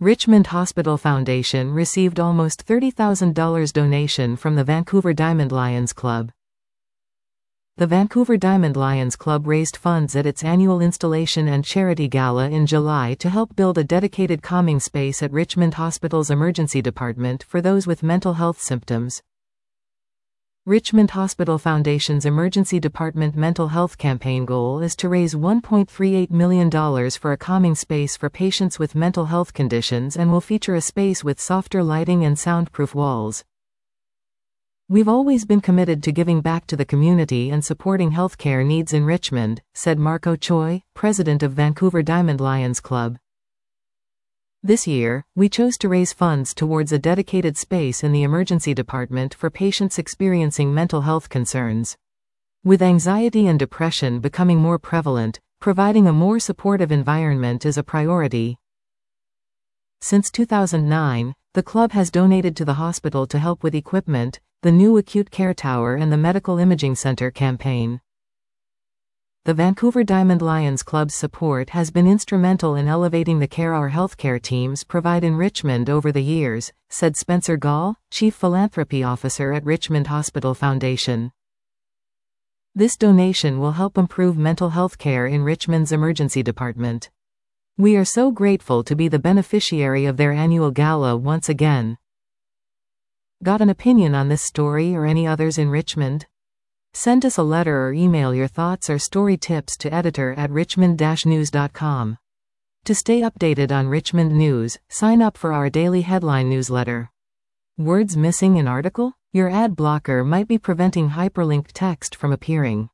Richmond Hospital Foundation received almost $30,000 donation from the Vancouver Diamond Lions Club. The Vancouver Diamond Lions Club raised funds at its annual installation and charity gala in July to help build a dedicated calming space at Richmond Hospital's emergency department for those with mental health symptoms. Richmond Hospital Foundation's Emergency Department Mental Health Campaign goal is to raise $1.38 million for a calming space for patients with mental health conditions and will feature a space with softer lighting and soundproof walls. "We've always been committed to giving back to the community and supporting healthcare needs in Richmond," said Marco Choi, president of Vancouver Diamond Lions Club. "This year, we chose to raise funds towards a dedicated space in the emergency department for patients experiencing mental health concerns. With anxiety and depression becoming more prevalent, providing a more supportive environment is a priority." Since 2009, the club has donated to the hospital to help with equipment, the new acute care tower and the Medical Imaging Center campaign. The Vancouver Diamond Lions Club's support has been instrumental in elevating the care our healthcare teams provide in Richmond over the years, said Spencer Gall, Chief Philanthropy Officer at Richmond Hospital Foundation. "This donation will help improve mental health care in Richmond's emergency department. We are so grateful to be the beneficiary of their annual gala once again." Got an opinion on this story or any others in Richmond? Send us a letter or email your thoughts or story tips to editor@richmond-news.com. To stay updated on Richmond news, sign up for our daily headline newsletter. Words missing in article? Your ad blocker might be preventing hyperlinked text from appearing.